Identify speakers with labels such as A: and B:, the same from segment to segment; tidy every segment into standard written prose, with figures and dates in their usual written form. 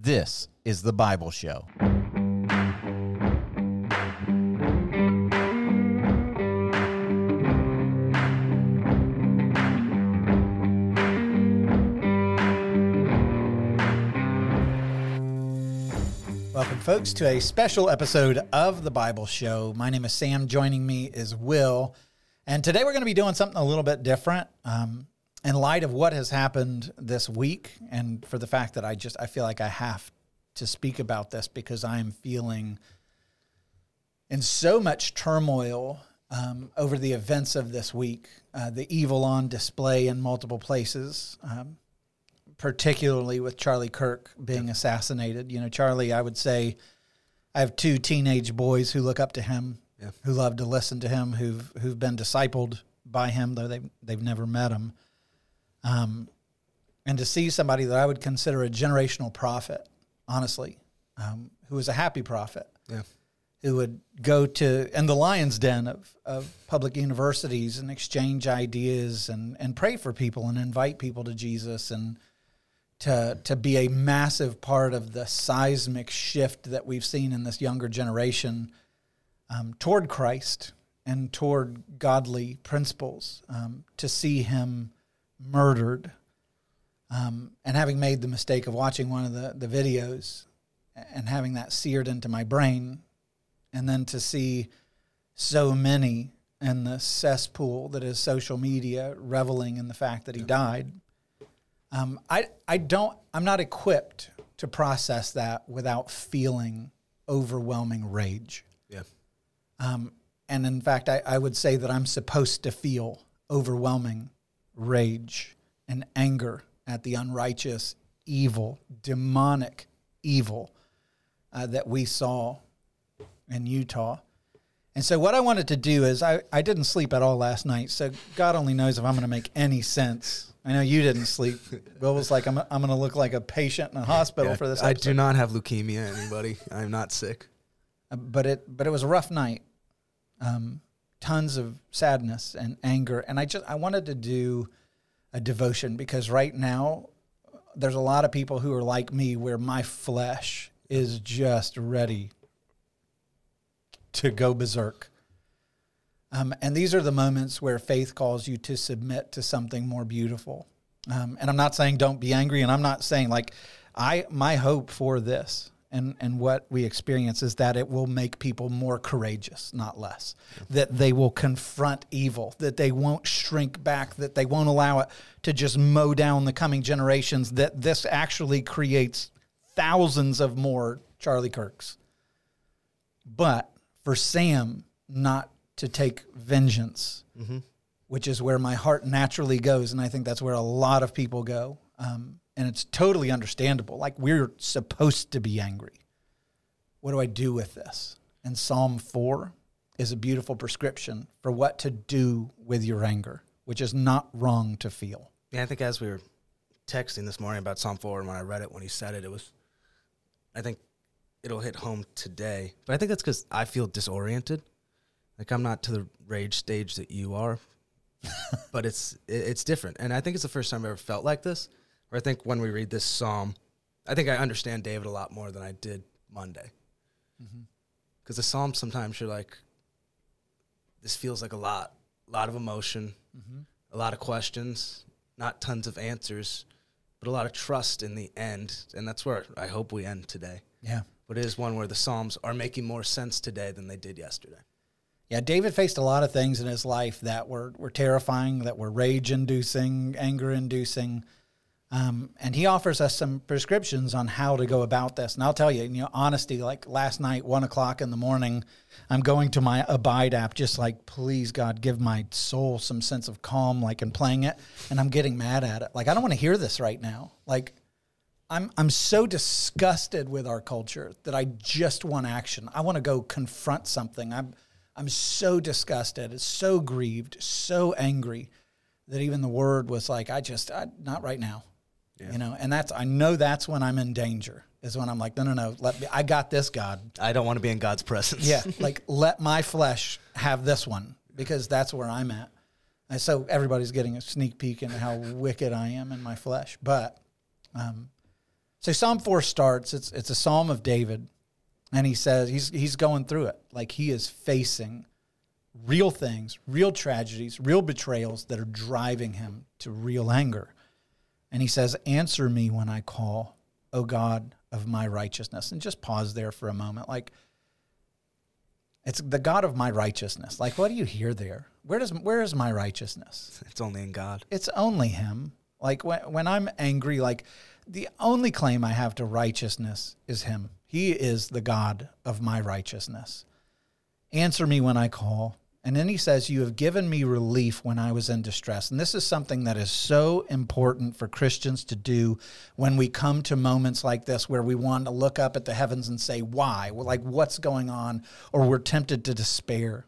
A: This is The Bible Show.
B: Welcome, folks, to a special episode of The Bible Show. My name is Sam. Joining me is Will. And today we're going to be doing something a little bit different in light of what has happened this week, and for the fact that I feel like I have to speak about this because I am feeling in so much turmoil over the events of this week, the evil on display in multiple places, particularly with Charlie Kirk being assassinated. You know, Charlie, I would say, I have two teenage boys who look up to him, who love to listen to him, who've been discipled by him, though they've never met him. And to see somebody that I would consider a generational prophet, honestly, who was a happy prophet, who would go in the lion's den of public universities and exchange ideas and pray for people and invite people to Jesus, and to be a massive part of the seismic shift that we've seen in this younger generation toward Christ and toward godly principles, to see him murdered, and having made the mistake of watching one of the videos and having that seared into my brain, and then to see so many in the cesspool that is social media reveling in the fact that he died. I'm not equipped to process that without feeling overwhelming rage. And in fact, I would say that I'm supposed to feel overwhelming rage and anger at the unrighteous, evil, demonic evil that we saw in Utah. And so what I wanted to do is, I didn't sleep at all last night, so God only knows if I'm going to make any sense. I know you didn't sleep. Will was like, I'm going to look like a patient in a hospital for this episode.
C: I do not have leukemia, anybody. I'm not sick.
B: But it was a rough night. Tons of sadness and anger. And I wanted to do a devotion because right now there's a lot of people who are like me where my flesh is just ready to go berserk. And these are the moments where faith calls you to submit to something more beautiful. And I'm not saying don't be angry, and I'm not saying my hope for this and what we experience is that it will make people more courageous, not less. That they will confront evil, that they won't shrink back, that they won't allow it to just mow down the coming generations, that this actually creates thousands of more Charlie Kirks. But for Sam not to take vengeance, which is where my heart naturally goes, and I think that's where a lot of people go, and it's totally understandable. Like, we're supposed to be angry. What do I do with this? And Psalm 4 is a beautiful prescription for what to do with your anger, which is not wrong to feel.
C: Yeah, I think as we were texting this morning about Psalm 4, and when I read it, when he said it, I think it'll hit home today. But I think that's because I feel disoriented. Like, I'm not to the rage stage that you are, but it's different. And I think it's the first time I ever felt like this, where I think when we read this psalm, I think I understand David a lot more than I did Monday. Because the psalm, sometimes you're like, this feels like a lot of emotion, a lot of questions, not tons of answers, but a lot of trust in the end. And that's where I hope we end today.
B: Yeah.
C: But it is one where the psalms are making more sense today than they did yesterday.
B: Yeah, David faced a lot of things in his life that were terrifying, that were rage-inducing, anger-inducing, and he offers us some prescriptions on how to go about this. And I'll tell you, honesty, like last night, 1 o'clock in the morning, I'm going to my Abide app, just like, please, God, give my soul some sense of calm, and playing it, and I'm getting mad at it. Like, I don't want to hear this right now. Like, I'm so disgusted with our culture that I just want action. I want to go confront something. I'm so disgusted, so grieved, so angry that even the word was like, not right now, and I know that's when I'm in danger, is when I'm like, no, I got this, God.
C: I don't want to be in God's presence.
B: Yeah, let my flesh have this one, because that's where I'm at. And so everybody's getting a sneak peek into how wicked I am in my flesh. But So Psalm 4 starts, it's a psalm of David, and he says he's going through it. Like he is facing real things, real tragedies, real betrayals that are driving him to real anger. And he says, answer me when I call, O God of my righteousness. And just pause there for a moment. Like, it's the God of my righteousness. Like, what do you hear there? Where is my righteousness?
C: It's only in God.
B: It's only him. Like, when I'm angry, like, the only claim I have to righteousness is him. He is the God of my righteousness. Answer me when I call. And then he says, you have given me relief when I was in distress. And this is something that is so important for Christians to do when we come to moments like this where we want to look up at the heavens and say, why? Well, like, what's going on? Or we're tempted to despair.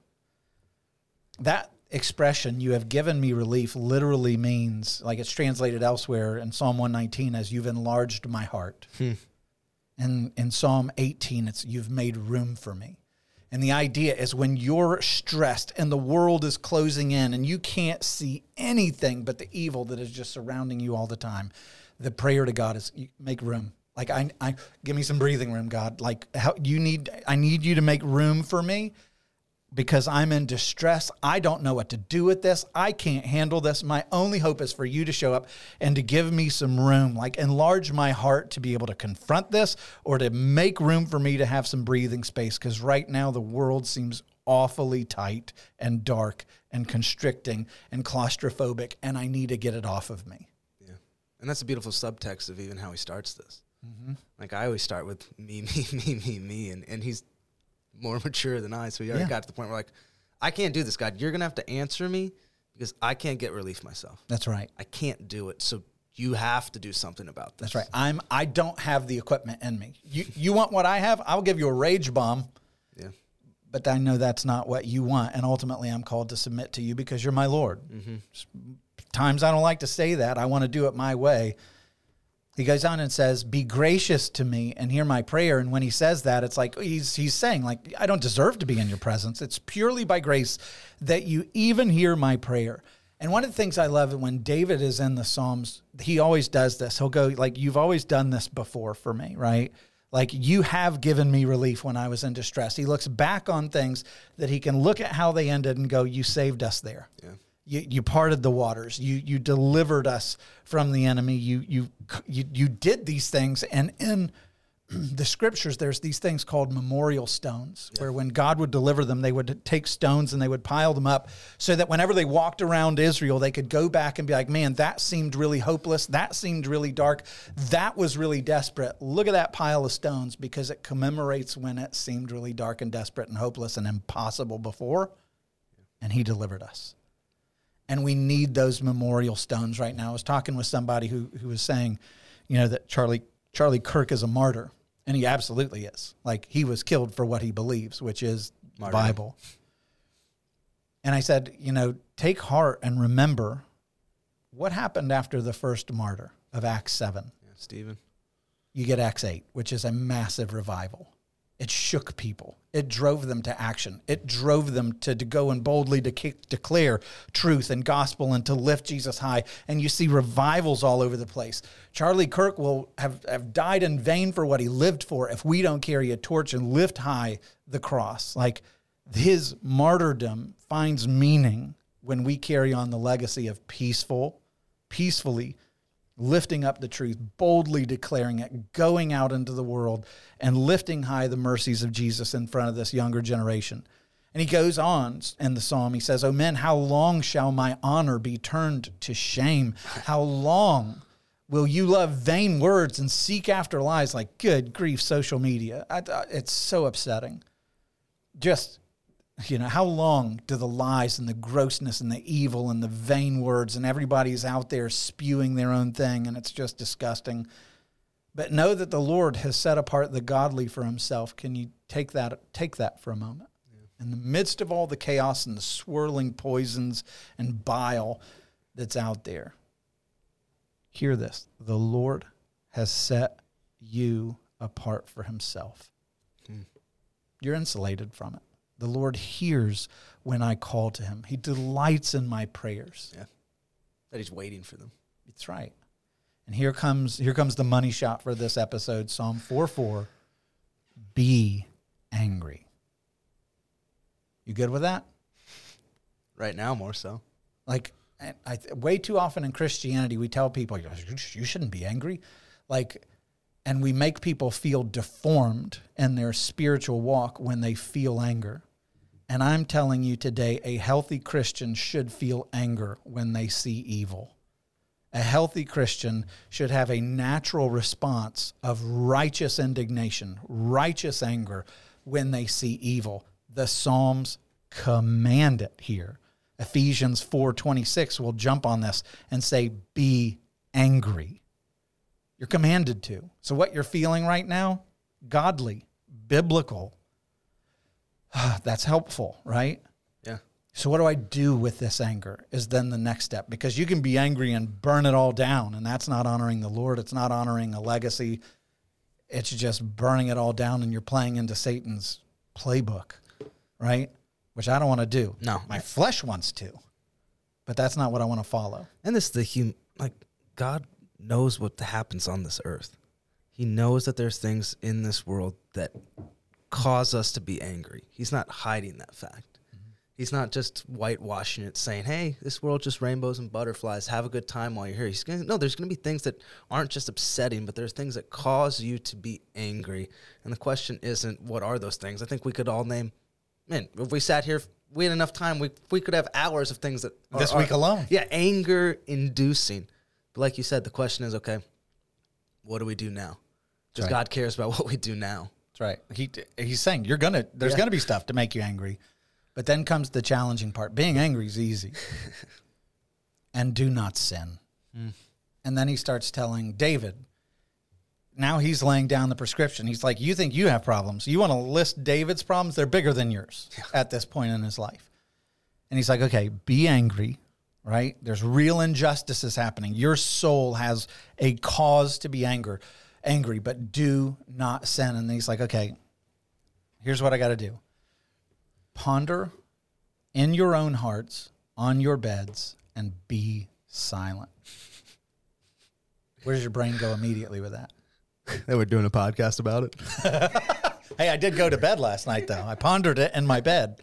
B: That expression, you have given me relief, literally means, like it's translated elsewhere in Psalm 119 as you've enlarged my heart. And in Psalm 18, it's you've made room for me. And the idea is when you're stressed and the world is closing in and you can't see anything but the evil that is just surrounding you all the time, the prayer to God is make room. Like I give me some breathing room, God. Like I need you to make room for me because I'm in distress. I don't know what to do with this. I can't handle this. My only hope is for you to show up and to give me some room, like enlarge my heart to be able to confront this or to make room for me to have some breathing space. Because right now the world seems awfully tight and dark and constricting and claustrophobic, and I need to get it off of me.
C: Yeah. And that's a beautiful subtext of even how he starts this.
B: Mm-hmm.
C: Like I always start with me, and he's more mature than I, so he already got to the point where like, I can't do this, God. You're going to have to answer me because I can't get relief myself.
B: That's right.
C: I can't do it, so you have to do something about this.
B: That's right. I don't have the equipment in me. You want what I have? I'll give you a rage bomb.
C: Yeah.
B: But I know that's not what you want, and ultimately I'm called to submit to you because you're my Lord. Mm-hmm. Times I don't like to say that. I want to do it my way. He goes on and says, be gracious to me and hear my prayer. And when he says that, it's like he's saying, like, I don't deserve to be in your presence. It's purely by grace that you even hear my prayer. And one of the things I love when David is in the Psalms, he always does this. He'll go, like, you've always done this before for me, right? Like, you have given me relief when I was in distress. He looks back on things that he can look at how they ended and go, you saved us there. Yeah. You parted the waters. You delivered us from the enemy. You did these things, and in the scriptures, there's these things called memorial stones, where when God would deliver them, they would take stones and they would pile them up, so that whenever they walked around Israel, they could go back and be like, "Man, that seemed really hopeless. That seemed really dark. That was really desperate. Look at that pile of stones," because it commemorates when it seemed really dark and desperate and hopeless and impossible before, and He delivered us. And we need those memorial stones right now. I was talking with somebody who was saying, that Charlie Kirk is a martyr, and he absolutely is. Like, he was killed for what he believes, which is the Bible. And I said, take heart and remember what happened after the first martyr of Acts 7.
C: Yeah, Stephen.
B: You get Acts 8, which is a massive revival. It shook people. It drove them to action. It drove them to go and boldly declare truth and gospel and to lift Jesus high. And you see revivals all over the place. Charlie Kirk will have died in vain for what he lived for if we don't carry a torch and lift high the cross. Like, his martyrdom finds meaning when we carry on the legacy of peacefully lifting up the truth, boldly declaring it, going out into the world, and lifting high the mercies of Jesus in front of this younger generation. And he goes on in the psalm, he says, "O men, how long shall my honor be turned to shame? How long will you love vain words and seek after lies?" Like, good grief, social media. It's so upsetting. Just, how long do the lies and the grossness and the evil and the vain words, and everybody's out there spewing their own thing, and it's just disgusting. But know that the Lord has set apart the godly for Himself. Can you take that for a moment? Yeah. In the midst of all the chaos and the swirling poisons and bile that's out there, hear this. The Lord has set you apart for Himself. You're insulated from it. The Lord hears when I call to Him. He delights in my prayers.
C: Yeah. That He's waiting for them.
B: That's right. And here comes the money shot for this episode, Psalm 4:4. Be angry. You good with that?
C: Right now, more so.
B: Like, way too often in Christianity, we tell people, you shouldn't be angry. Like, and we make people feel deformed in their spiritual walk when they feel anger. And I'm telling you today, a healthy Christian should feel anger when they see evil. A healthy Christian should have a natural response of righteous indignation, righteous anger when they see evil. The Psalms command it here. Ephesians 4:26 will jump on this and say, be angry. You're commanded to. So what you're feeling right now, godly, biblical, that's helpful, right?
C: Yeah.
B: So what do I do with this anger is then the next step, because you can be angry and burn it all down, and that's not honoring the Lord. It's not honoring a legacy. It's just burning it all down, and you're playing into Satan's playbook, right? Which I don't want to do.
C: No.
B: My flesh wants to, but that's not what I want to follow.
C: And this is God knows what happens on this earth. He knows that there's things in this world that cause us to be angry. He's not hiding that fact. Mm-hmm. He's not just whitewashing it, saying, hey, this world just rainbows and butterflies. Have a good time while you're here. There's going to be things that aren't just upsetting, but there's things that cause you to be angry. And the question isn't, what are those things? I think we could all name, man, if we sat here, we had enough time, we could have hours of things that
B: this week alone.
C: Yeah, anger-inducing. But like you said, the question is, okay, what do we do now? Because God cares about what we do now.
B: That's right. He's saying there's gonna be stuff to make you angry, but then comes the challenging part. Being angry is easy, and do not sin. And then he starts telling David. Now he's laying down the prescription. He's like, you think you have problems? You want to list David's problems? They're bigger than yours at this point in his life. And he's like, okay, be angry, right? There's real injustices happening. Your soul has a cause to be angry, but do not sin. And he's like, okay, here's what I got to do. Ponder in your own hearts, on your beds, and be silent. Where does your brain go immediately with that?
C: They were doing a podcast about it.
B: Hey, I did go to bed last night, though. I pondered it in my bed.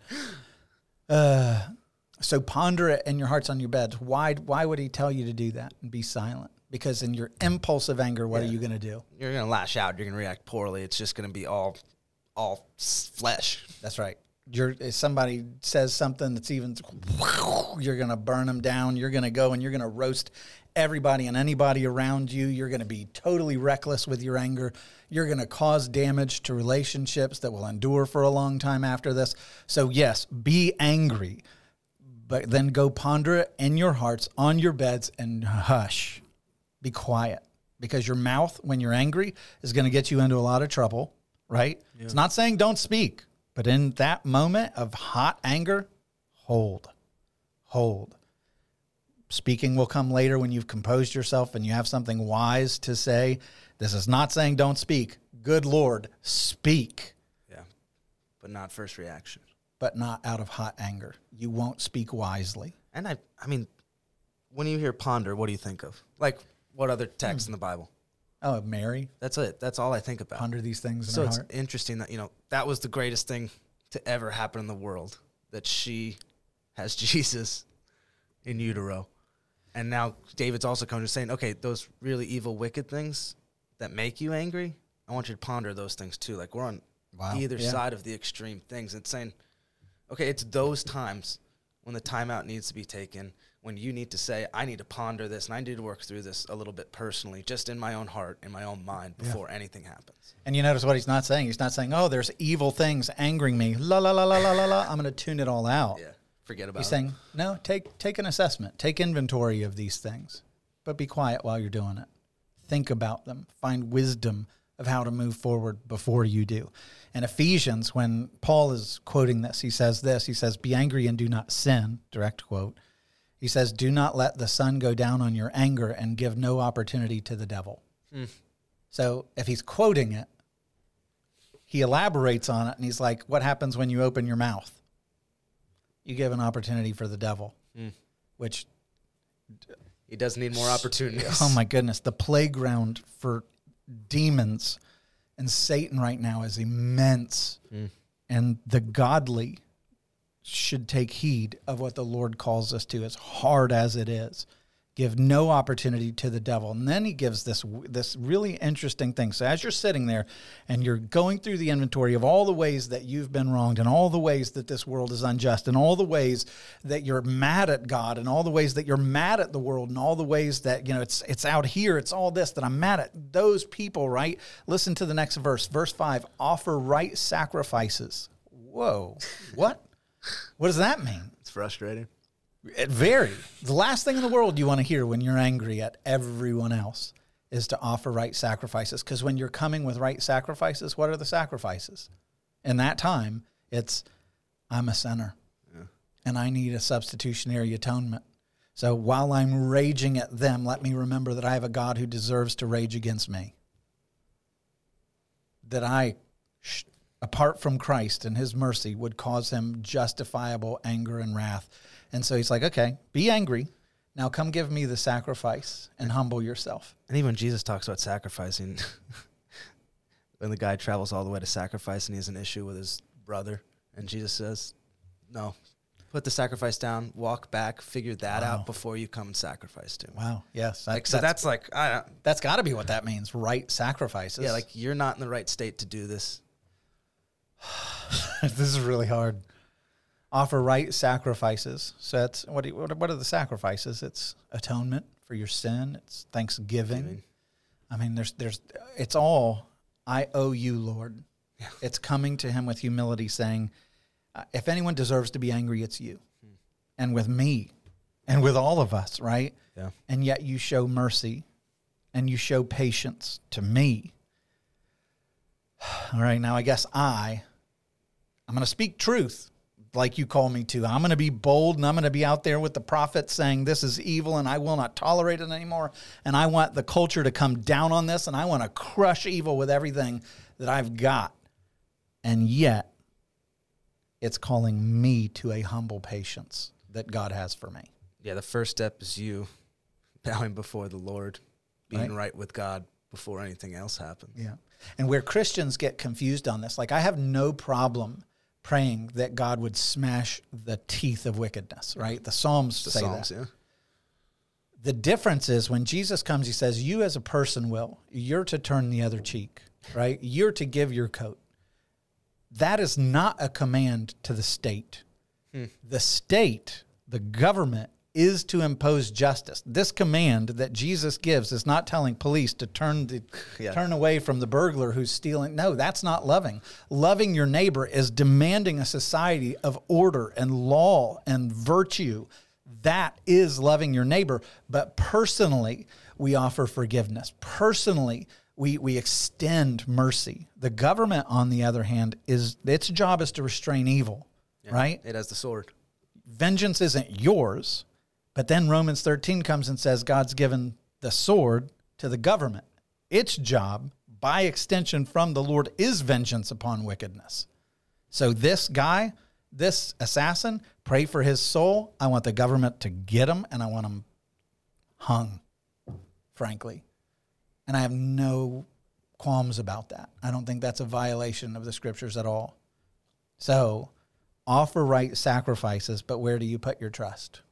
B: So ponder it in your hearts on your beds. Why would he tell you to do that and be silent? Because in your impulsive anger, what are you going to do?
C: You're going to lash out. You're going to react poorly. It's just going to be all flesh.
B: That's right. If somebody says something that's even, you're going to burn them down. You're going to go and you're going to roast everybody and anybody around you. You're going to be totally reckless with your anger. You're going to cause damage to relationships that will endure for a long time after this. So yes, be angry, but then go ponder it in your hearts, on your beds, and hush. Be quiet, because your mouth, when you're angry, is going to get you into a lot of trouble, right? Yeah. It's not saying don't speak, but in that moment of hot anger, hold. Speaking will come later when you've composed yourself and you have something wise to say. This is not saying don't speak. Good Lord, speak.
C: Yeah, but not first reaction.
B: But not out of hot anger. You won't speak wisely.
C: And I mean, when you hear ponder, what do you think of? Like, what other text in the Bible?
B: Oh, Mary.
C: That's it. That's all I think about.
B: Ponder these things in
C: her
B: heart.
C: So it's interesting that, that was the greatest thing to ever happen in the world, that she has Jesus in utero. And now David's also coming to saying, okay, those really evil, wicked things that make you angry, I want you to ponder those things too. Like, we're on either side of the extreme things. It's saying, okay, it's those times when the timeout needs to be taken, when you need to say, I need to ponder this and I need to work through this a little bit personally, just in my own heart, in my own mind, before anything happens.
B: And you notice what he's not saying. He's not saying, oh, there's evil things angering me. La, la, la, la, la, la, la. I'm going to tune it all out.
C: Yeah, forget about it.
B: He's saying, no, take an assessment. Take inventory of these things, but be quiet while you're doing it. Think about them. Find wisdom of how to move forward before you do. In Ephesians, when Paul is quoting this, he says, be angry and do not sin, direct quote. He says, do not let the sun go down on your anger and give no opportunity to the devil. So if he's quoting it, he elaborates on it, and he's like, what happens when you open your mouth? You give an opportunity for the devil, which
C: He does need more opportunities.
B: Oh my goodness. The playground for demons and Satan right now is immense. And the godly should take heed of what the Lord calls us to, as hard as it is. Give no opportunity to the devil. And then he gives this really interesting thing. So as you're sitting there and you're going through the inventory of all the ways that you've been wronged and all the ways that this world is unjust and all the ways that you're mad at God and all the ways that you're mad at the world and all the ways that, it's out here, it's all this that I'm mad at those people, right? Listen to the next verse. Verse 5, offer right sacrifices. Whoa, what? What does that mean?
C: It's frustrating.
B: The last thing in the world you want to hear when you're angry at everyone else is to offer right sacrifices. Because when you're coming with right sacrifices, what are the sacrifices? In that time, it's, I'm a sinner, and I need a substitutionary atonement. So while I'm raging at them, let me remember that I have a God who deserves to rage against me. That I, apart from Christ and his mercy, would cause him justifiable anger and wrath. And so he's like, okay, be angry. Now come give me the sacrifice and humble yourself.
C: And even Jesus talks about sacrificing. When the guy travels all the way to sacrifice and he has an issue with his brother. And Jesus says, no, put the sacrifice down, walk back, figure that out before you come and sacrifice to him.
B: Wow, yes.
C: That's
B: got to be what that means, right sacrifices.
C: Yeah, like you're not in the right state to do this.
B: This is really hard. Offer right sacrifices. So that's what are the sacrifices? It's atonement for your sin. It's thanksgiving. I mean, there's it's all, I owe you, Lord. Yeah. It's coming to him with humility, saying, if anyone deserves to be angry, it's you, and with me, and with all of us, right?
C: Yeah.
B: And yet you show mercy, and you show patience to me. All right, now I guess I'm going to speak truth. Like you call me to. I'm going to be bold, and I'm going to be out there with the prophets saying this is evil and I will not tolerate it anymore. And I want the culture to come down on this, and I want to crush evil with everything that I've got. And yet, it's calling me to a humble patience that God has for me.
C: Yeah, the first step is you bowing before the Lord, being right with God before anything else happens.
B: Yeah. And where Christians get confused on this, like I have no problem praying that God would smash the teeth of wickedness, right? The Psalms say that. Yeah. The difference is when Jesus comes, he says, you as a person you're to turn the other cheek, right? You're to give your coat. That is not a command to the state. The state, the government, is to impose justice. This command that Jesus gives is not telling police to turn away from the burglar who's stealing. No, that's not loving. Loving your neighbor is demanding a society of order and law and virtue. That is loving your neighbor. But personally, we offer forgiveness. Personally, we extend mercy. The government, on the other hand, its job is to restrain evil, right?
C: It has the sword.
B: Vengeance isn't yours. But then Romans 13 comes and says God's given the sword to the government. Its job, by extension from the Lord, is vengeance upon wickedness. So this guy, this assassin, pray for his soul. I want the government to get him, and I want him hung, frankly. And I have no qualms about that. I don't think that's a violation of the scriptures at all. So offer right sacrifices, but where do you put your trust?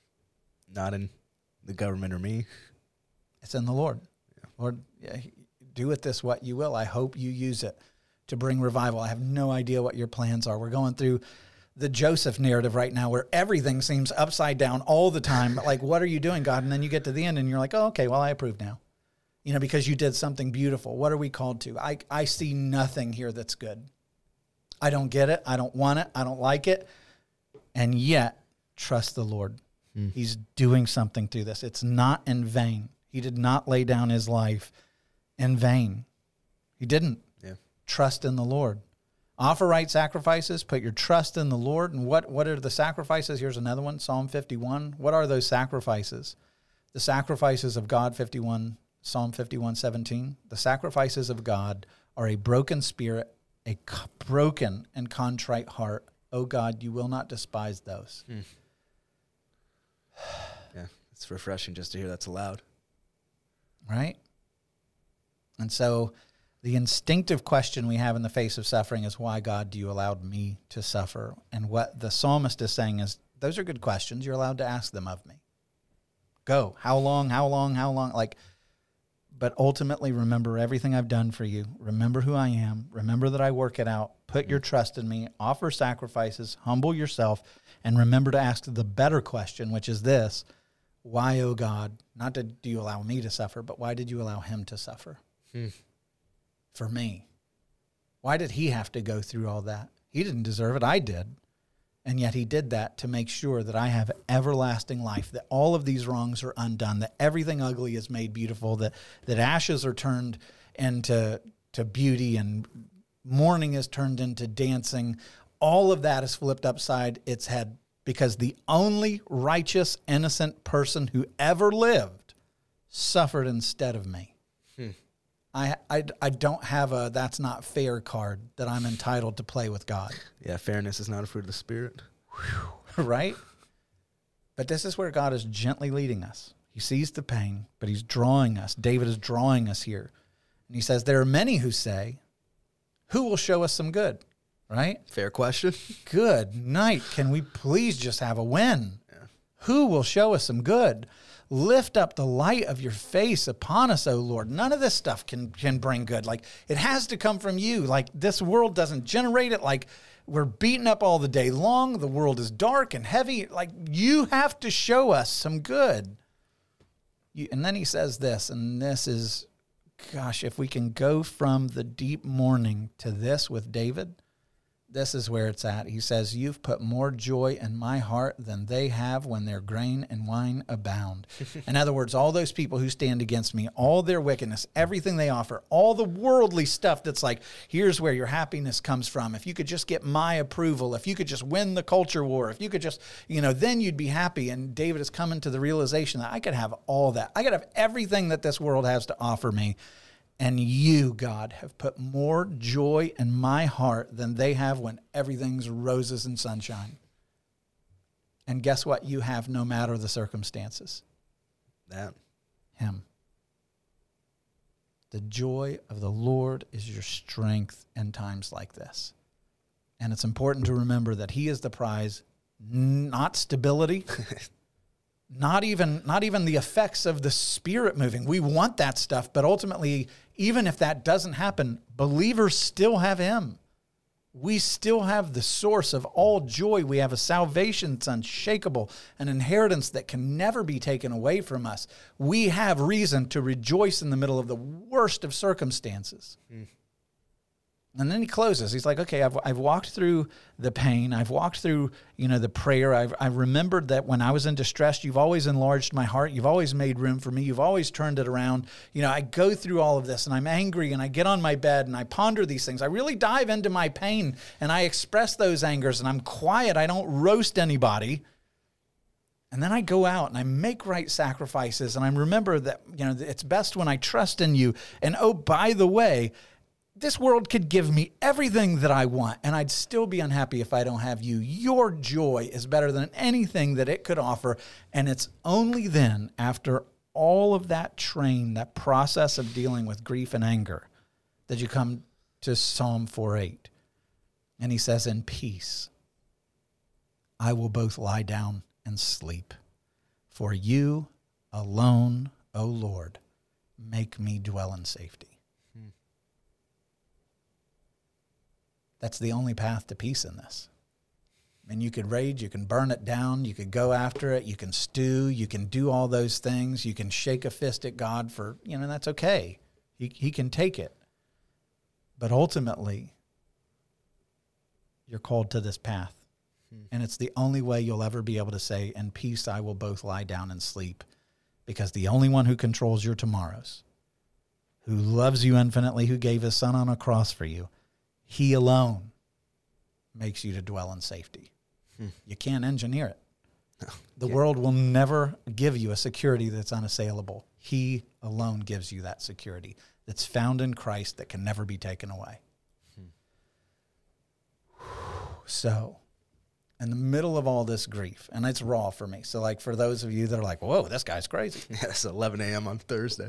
C: Not in the government or me.
B: It's in the Lord. Yeah. Lord, do with this what you will. I hope you use it to bring revival. I have no idea what your plans are. We're going through the Joseph narrative right now where everything seems upside down all the time. Like, what are you doing, God? And then you get to the end and you're like, oh, okay, well, I approve now. Because you did something beautiful. What are we called to? I see nothing here that's good. I don't get it. I don't want it. I don't like it. And yet, trust the Lord. He's doing something through this. It's not in vain. He did not lay down his life in vain. He didn't.
C: Yeah.
B: Trust in the Lord. Offer right sacrifices. Put your trust in the Lord. And what are the sacrifices? Here's another one, Psalm 51. What are those sacrifices? The sacrifices of God, Psalm 51:17. The sacrifices of God are a broken spirit, a broken and contrite heart. Oh God, you will not despise those.
C: Yeah, It's refreshing just to hear that's allowed.
B: Right? And so the instinctive question we have in the face of suffering is, why, God, do you allow me to suffer? And what the psalmist is saying is, those are good questions. You're allowed to ask them of me. Go. How long? Like, but ultimately, remember everything I've done for you. Remember who I am. Remember that I work it out. Put your trust in me. Offer sacrifices. Humble yourself. And remember to ask the better question, which is this: why, oh God, not do you allow me to suffer, but why did you allow him to suffer? For me. Why did he have to go through all that? He didn't deserve it. I did. And yet he did that to make sure that I have everlasting life, that all of these wrongs are undone, that everything ugly is made beautiful, that ashes are turned into beauty and mourning is turned into dancing. All of that is flipped upside its head because the only righteous, innocent person who ever lived suffered instead of me. I don't have a that's not fair card that I'm entitled to play with God.
C: Yeah, fairness is not a fruit of the Spirit.
B: Right? But this is where God is gently leading us. He sees the pain, but he's drawing us. David is drawing us here. And he says, there are many who say, who will show us some good? Right?
C: Fair question.
B: Good night. Can we please just have a win? Yeah. Who will show us some good? Lift up the light of your face upon us, O Lord. None of this stuff can bring good. Like, it has to come from you. Like, this world doesn't generate it. Like, we're beaten up all the day long. The world is dark and heavy. Like, you have to show us some good. And then he says this, and this is, gosh, if we can go from the deep mourning to this with David, this is where it's at. He says, you've put more joy in my heart than they have when their grain and wine abound. In other words, all those people who stand against me, all their wickedness, everything they offer, all the worldly stuff that's like, here's where your happiness comes from. If you could just get my approval, if you could just win the culture war, if you could just, then you'd be happy. And David is coming to the realization that I could have all that. I could have everything that this world has to offer me. And you, God, have put more joy in my heart than they have when everything's roses and sunshine. And guess what? You have no matter the circumstances.
C: That.
B: Him. The joy of the Lord is your strength in times like this. And it's important to remember that he is the prize, not stability, not even the effects of the Spirit moving. We want that stuff, but ultimately, even if that doesn't happen, believers still have him. We still have the source of all joy. We have a salvation that's unshakable, an inheritance that can never be taken away from us. We have reason to rejoice in the middle of the worst of circumstances. And then he closes. He's like, okay, I've walked through the pain. I've walked through, the prayer. I've remembered that when I was in distress, you've always enlarged my heart. You've always made room for me. You've always turned it around. I go through all of this and I'm angry and I get on my bed and I ponder these things. I really dive into my pain and I express those angers and I'm quiet. I don't roast anybody. And then I go out and I make right sacrifices and I remember that, it's best when I trust in you. And oh, by the way, this world could give me everything that I want, and I'd still be unhappy if I don't have you. Your joy is better than anything that it could offer, and it's only then, after all of that that process of dealing with grief and anger, that you come to Psalm 4:8. And he says, in peace, I will both lie down and sleep. For you alone, O Lord, make me dwell in safety. That's the only path to peace in this. I mean, you could rage, you can burn it down, you could go after it, you can stew, you can do all those things, you can shake a fist at God for, that's okay. He can take it. But ultimately, you're called to this path. And it's the only way you'll ever be able to say, in peace I will both lie down and sleep. Because the only one who controls your tomorrows, who loves you infinitely, who gave his son on a cross for you, he alone makes you to dwell in safety. You can't engineer it. No. The world will never give you a security that's unassailable. He alone gives you that security that's found in Christ that can never be taken away. So, in the middle of all this grief, and it's raw for me. So like for those of you that are like, whoa, this guy's crazy.
C: Yeah, it's 11 a.m. on Thursday.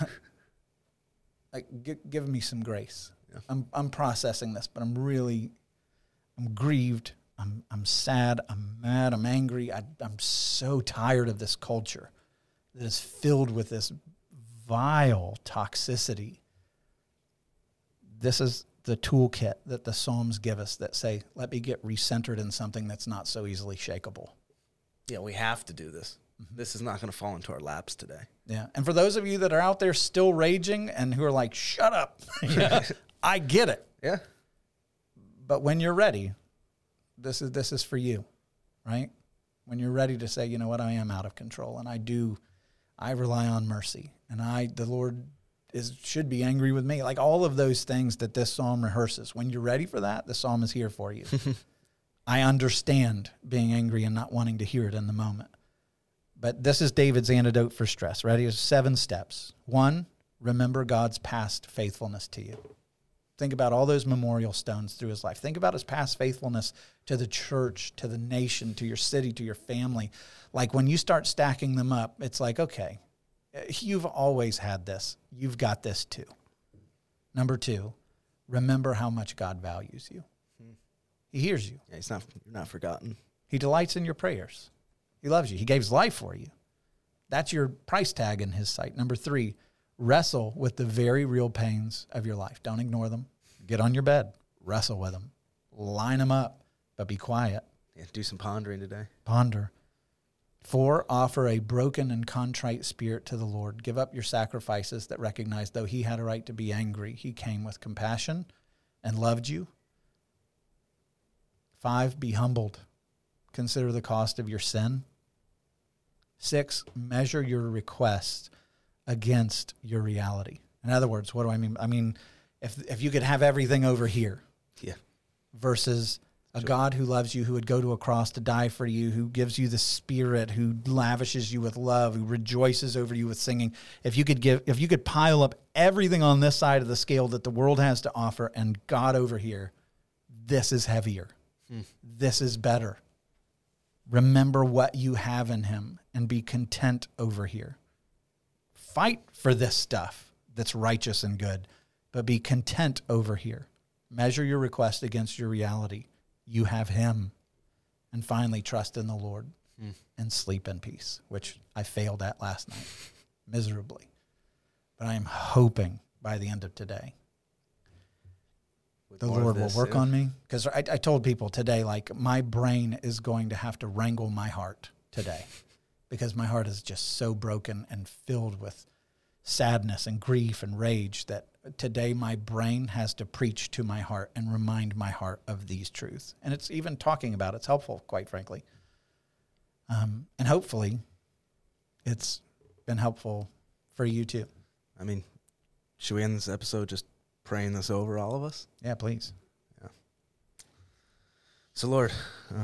B: Like, give me some grace.
C: Yeah.
B: I'm processing this, but I'm grieved. I'm sad. I'm mad. I'm angry. I'm so tired of this culture that is filled with this vile toxicity. This is the toolkit that the Psalms give us that say, let me get recentered in something that's not so easily shakable.
C: Yeah, we have to do this. Mm-hmm. This is not going to fall into our laps today.
B: Yeah. And for those of you that are out there still raging and who are like, shut up, I get it.
C: Yeah.
B: But when you're ready, this is for you, right? When you're ready to say, you know what, I am out of control, and I rely on mercy, and the Lord should be angry with me. Like all of those things that this psalm rehearses. When you're ready for that, the psalm is here for you. I understand being angry and not wanting to hear it in the moment. But this is David's antidote for stress. Ready? It's 7 steps. 1, remember God's past faithfulness to you. Think about all those memorial stones through his life. Think about his past faithfulness to the church, to the nation, to your city, to your family. Like when you start stacking them up, it's like, okay, you've always had this. You've got this too. Number 2, remember how much God values you. He hears you.
C: Yeah, you're not forgotten.
B: He delights in your prayers. He loves you. He gave his life for you. That's your price tag in his sight. Number 3, wrestle with the very real pains of your life. Don't ignore them. Get on your bed. Wrestle with them. Line them up, but be quiet.
C: Yeah, do some pondering today.
B: Ponder. 4, offer a broken and contrite spirit to the Lord. Give up your sacrifices that recognize though he had a right to be angry, he came with compassion and loved you. 5, be humbled. Consider the cost of your sin. 6, measure your request against your reality. In other words, what do I mean? I mean, if you could have everything over here,
C: yeah,
B: versus a God who loves you, who would go to a cross to die for you, who gives you the Spirit, who lavishes you with love, who rejoices over you with singing. If you could pile up everything on this side of the scale that the world has to offer, and God over here, this is heavier. This is better. Remember what you have in him and be content over here. Fight for this stuff that's righteous and good, but be content over here. Measure your request against your reality. You have him. And finally, trust in the Lord and sleep in peace, which I failed at last night miserably. But I am hoping by the end of today, the Lord will work on me. Because I told people today, like, my brain is going to have to wrangle my heart today because my heart is just so broken and filled with sadness and grief and rage that today my brain has to preach to my heart and remind my heart of these truths. And it's even talking about it's helpful, quite frankly. And hopefully it's been helpful for you too.
C: I mean, should we end this episode just praying this over all of us?
B: Yeah, please.
C: Yeah. So Lord,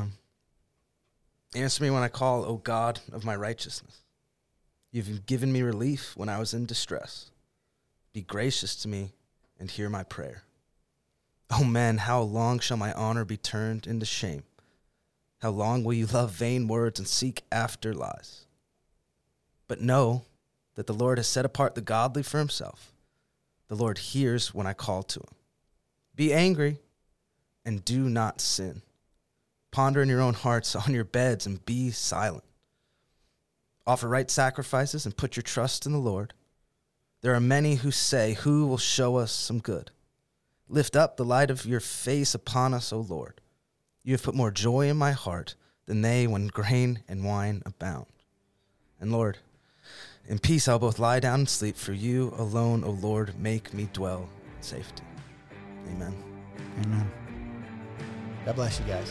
C: answer me when I call, O God of my righteousness. You've given me relief when I was in distress. Be gracious to me and hear my prayer. O men, how long shall my honor be turned into shame? How long will you love vain words and seek after lies? But know that the Lord has set apart the godly for himself. The Lord hears when I call to him. Be angry and do not sin. Ponder in your own hearts on your beds and be silent. Offer right sacrifices and put your trust in the Lord. There are many who say, who will show us some good? Lift up the light of your face upon us, O Lord. You have put more joy in my heart than they when grain and wine abound. And Lord, in peace I'll both lie down and sleep, for you alone, O Lord, make me dwell in safety. Amen.
B: Amen. God bless you guys.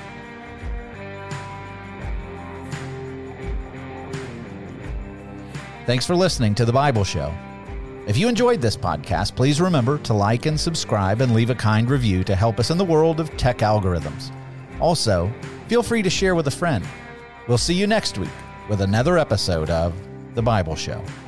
A: Thanks for listening to The Bible Show. If you enjoyed this podcast, please remember to like and subscribe and leave a kind review to help us in the world of tech algorithms. Also, feel free to share with a friend. We'll see you next week with another episode of The Bible Show.